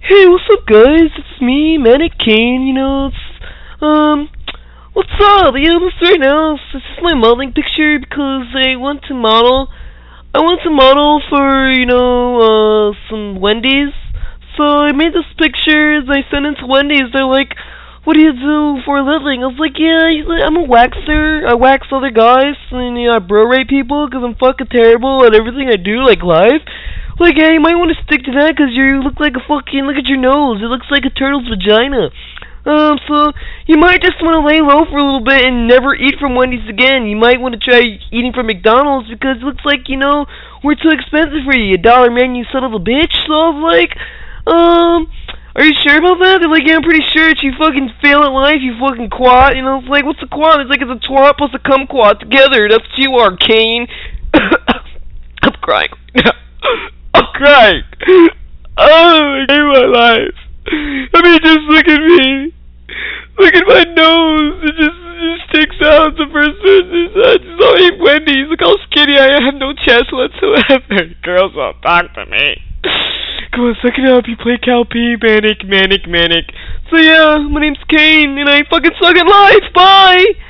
Hey, what's up, guys? It's me, Manic Kane. What's up? This right now. This is my modeling picture because I want to model. I want to model for, some Wendy's. So I made this picture. I sent it to Wendy's. They're like, "What do you do for a living?" I was like, "Yeah, I'm a waxer. I wax other guys, and I bro rate people because I'm fucking terrible at everything I do, like live." Like, yeah, you might want to stick to that because you look like a fucking, look at your nose. It looks like a turtle's vagina. So you might just want to lay low for a little bit and never eat from Wendy's again. You might want to try eating from McDonald's because it looks like, we're too expensive for you. $1 menu, son of a bitch. So I was like, are you sure about that? They're like, yeah, I'm pretty sure that you fucking fail at life, you fucking quad. It's like, what's a quad? It's like it's a twat plus a kumquat together. That's what you are, Kane. I'm crying now. I'm crying. Oh, I hate my life. I mean, just look at me. Look at my nose. It just sticks out. The first person I just don't eat Wendy's. Look how skinny I am. No chest whatsoever. Girls won't talk to me. Come on, suck it up. You play Cal P. Manic. So yeah, my name's Kane, and I fucking suck at life. Bye.